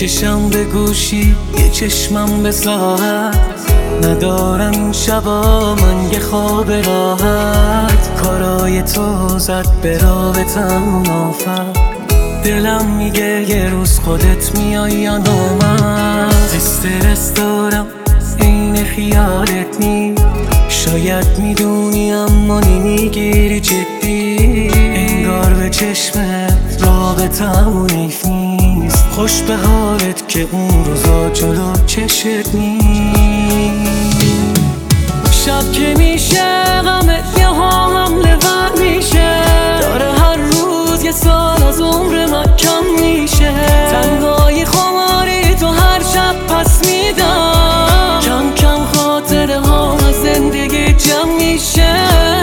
چشم به گوشی یه چشمم به ساعت، ندارم این شبا من یه خواب راحت. کارای تو زد به رابطم آفت، دلم میگه یه روز خودت میای یا نامت. استرس دارم این خیالت نی، شاید میدونی اما نمیگیری جدی. انگار به چشمت رابطمون حیف نیست، خوش به حالت که اون روزا جلو چشت نیست. شب که میشه غمت یه ها حمله ور میشه، داره هر روز یه سال از عمر من کم میشه. تنهایی خماری تو هر شب پس میدم، کم کم خاطره ها از زندگی جمع میشه.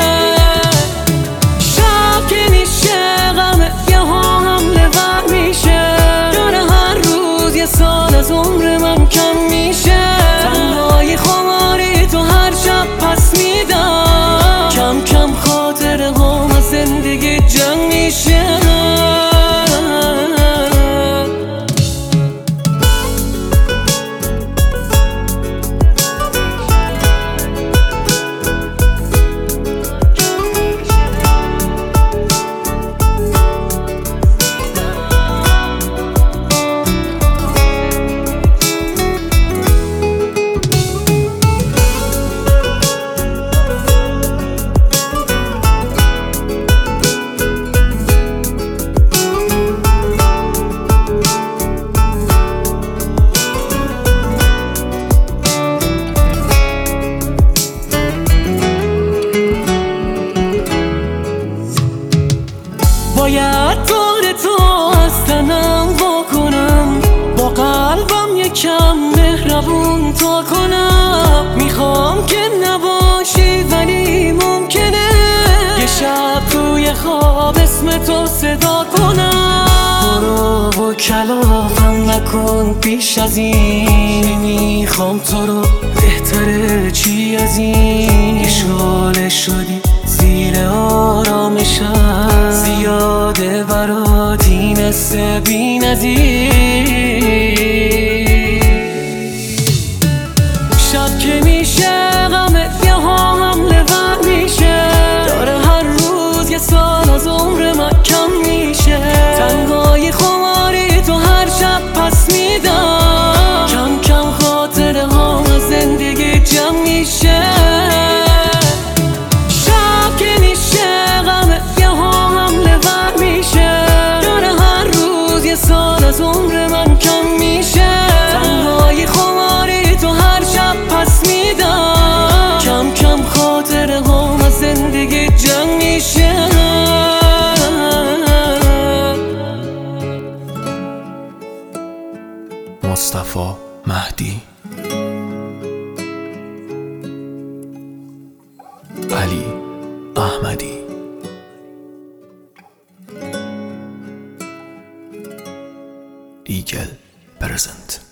شب که میشه غمت یه ها حمله ور میشه، داره هر روز یه سال از عمر من کم میشه. تنهایی خماری تو هر شب پس میدم، کم کم خاطره ها از زندگی جمع میشه. باید بار تو از تنم وا کنم، با قلبم یکم مهربون تا کنم. میخوام که نباشی ولی ممکنه یه شب توی خواب اسم تو صدا کنم. برو و کلافم نکن پیش از این، میخوام تو رو بهتره چی از این. اشغال شدی زیر آرامشم، زیاده برات این حس بی‌نظیر. شب که میشه غمت یه ها حمله ور میشه، داره هر روز یه سال از عمر من کم میشه. تنهایی خماری تو هر شب پس میدم، کم کم خاطره ها از زندگی جمع میشه. از عمر من کم میشه، تنهایی خماری تو هر شب پس میدم، کم کم خاطره ها از زندگی جمع میشه. مصطفی مهدی، علی احمدی. ایگل پرزنت.